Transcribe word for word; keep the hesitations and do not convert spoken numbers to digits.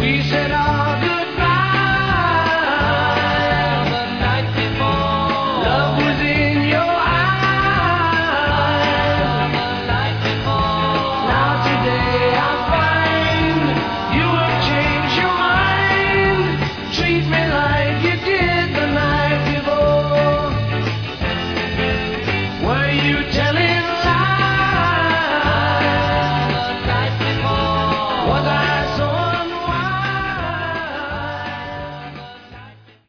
We said our goodbye the night before. Love was in your eyes the night before. Now today I find you have changed your mind. Treat me like you did the night before. Were you